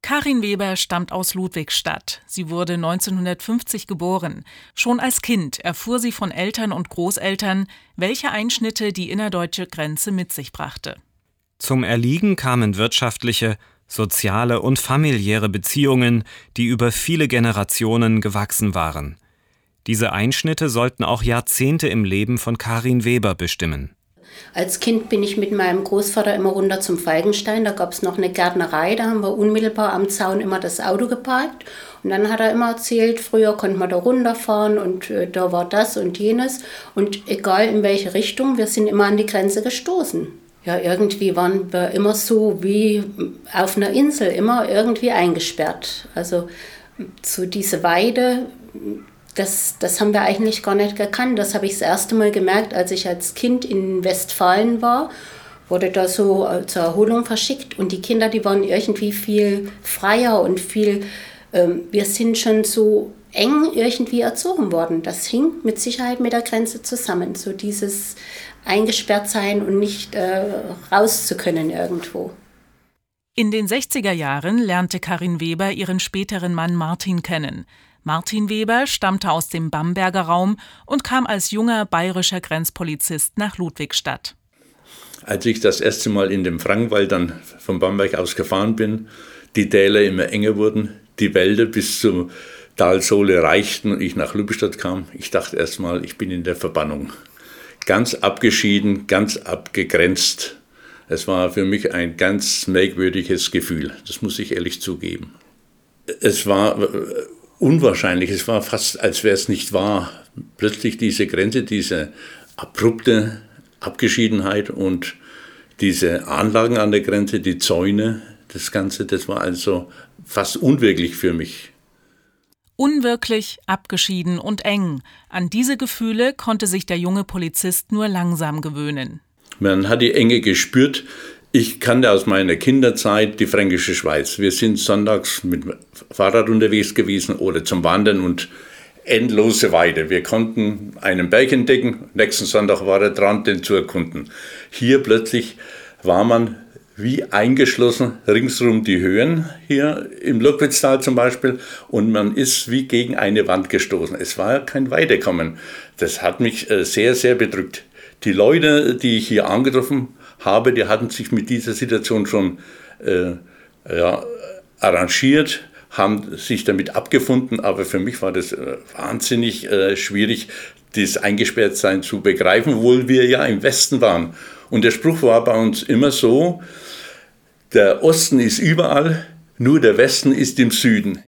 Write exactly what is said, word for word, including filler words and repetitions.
Karin Weber stammt aus Ludwigstadt. Sie wurde neunzehnhundertfünfzig geboren. Schon als Kind erfuhr sie von Eltern und Großeltern, welche Einschnitte die innerdeutsche Grenze mit sich brachte. Zum Erliegen kamen wirtschaftliche, soziale und familiäre Beziehungen, die über viele Generationen gewachsen waren. Diese Einschnitte sollten auch Jahrzehnte im Leben von Karin Weber bestimmen. Als Kind bin ich mit meinem Großvater immer runter zum Falkenstein. Da gab es noch eine Gärtnerei, da haben wir unmittelbar am Zaun immer das Auto geparkt. Und dann hat er immer erzählt, früher konnte man da runterfahren und äh, da war das und jenes. Und egal in welche Richtung, wir sind immer an die Grenze gestoßen. Ja, irgendwie waren wir immer so wie auf einer Insel, immer irgendwie eingesperrt. Also so diese Weide, Das, das haben wir eigentlich gar nicht gekannt. Das habe ich das erste Mal gemerkt, als ich als Kind in Westfalen war, wurde da so zur Erholung verschickt. Und die Kinder, die waren irgendwie viel freier und viel, ähm, wir sind schon so eng irgendwie erzogen worden. Das hing mit Sicherheit mit der Grenze zusammen. So dieses Eingesperrtsein und nicht äh, raus zu können irgendwo. In den sechziger Jahren lernte Karin Weber ihren späteren Mann Martin kennen. Martin Weber stammte aus dem Bamberger Raum und kam als junger bayerischer Grenzpolizist nach Ludwigstadt. Als ich das erste Mal in den Frankenwald dann von Bamberg aus gefahren bin, die Täler immer enger wurden, die Wälder bis zur Talsohle reichten und ich nach Ludwigstadt kam, ich dachte erst mal, ich bin in der Verbannung. Ganz abgeschieden, ganz abgegrenzt. Es war für mich ein ganz merkwürdiges Gefühl, das muss ich ehrlich zugeben. Es war unwahrscheinlich, es war fast, als wäre es nicht wahr. Plötzlich diese Grenze, diese abrupte Abgeschiedenheit und diese Anlagen an der Grenze, die Zäune, das Ganze, das war also fast unwirklich für mich. Unwirklich, abgeschieden und eng. An diese Gefühle konnte sich der junge Polizist nur langsam gewöhnen. Man hat die Enge gespürt. Ich kannte aus meiner Kinderzeit die Fränkische Schweiz. Wir sind sonntags mit dem Fahrrad unterwegs gewesen oder zum Wandern und endlose Weide. Wir konnten einen Berg entdecken, nächsten Sonntag war er dran, den zu erkunden. Hier plötzlich war man wie eingeschlossen, ringsherum die Höhen, hier im Lockwitztal zum Beispiel, und man ist wie gegen eine Wand gestoßen. Es war kein Weiterkommen. Das hat mich sehr, sehr bedrückt. Die Leute, die ich hier angetroffen habe, die hatten sich mit dieser Situation schon äh, ja, arrangiert, haben sich damit abgefunden, aber für mich war das äh, wahnsinnig äh, schwierig, das Eingesperrtsein zu begreifen, obwohl wir ja im Westen waren. Und der Spruch war bei uns immer so, der Osten ist überall, nur der Westen ist im Süden.